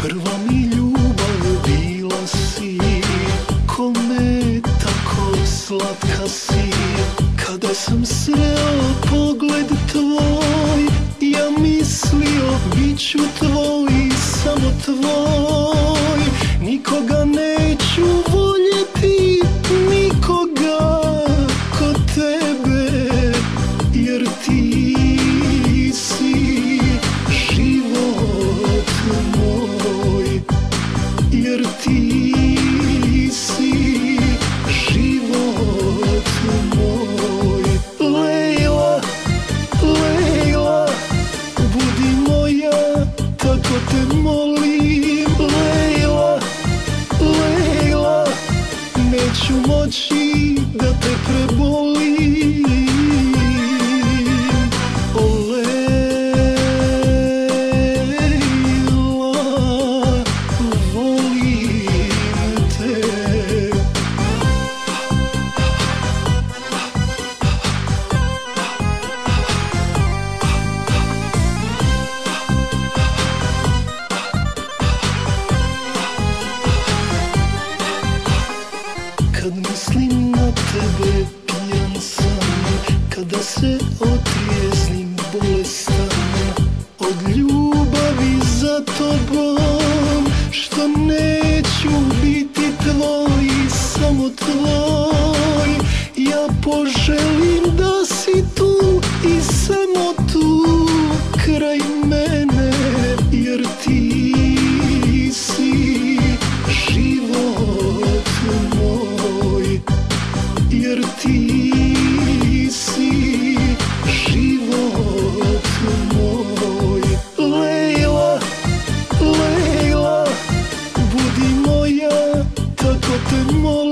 Prva mi ljubav bila si, kome tako slatka si. Kada sam sreo pogled tvoj, ja mislio bit ću tvoj, samo tvoj. Nikoga neću voljeti, nikoga ko tebe, jer ti si život moj, jer ti si život moj. Lejla, Lejla, budi moja, tako te molim. Lejla, Lejla, neću moći da te prebolim. O Lejla, volim te. Kad mislim na tebe pijan sam, kada se otrijeznim bolestan od ljubavi za tobom, što neću biti tvoj, samo tvoj. Ja poželim da si tu i samo tu kraj mene, jer ti si život moj, jer ti si život moj. Lejla, Lejla, budi moja, tako te molim.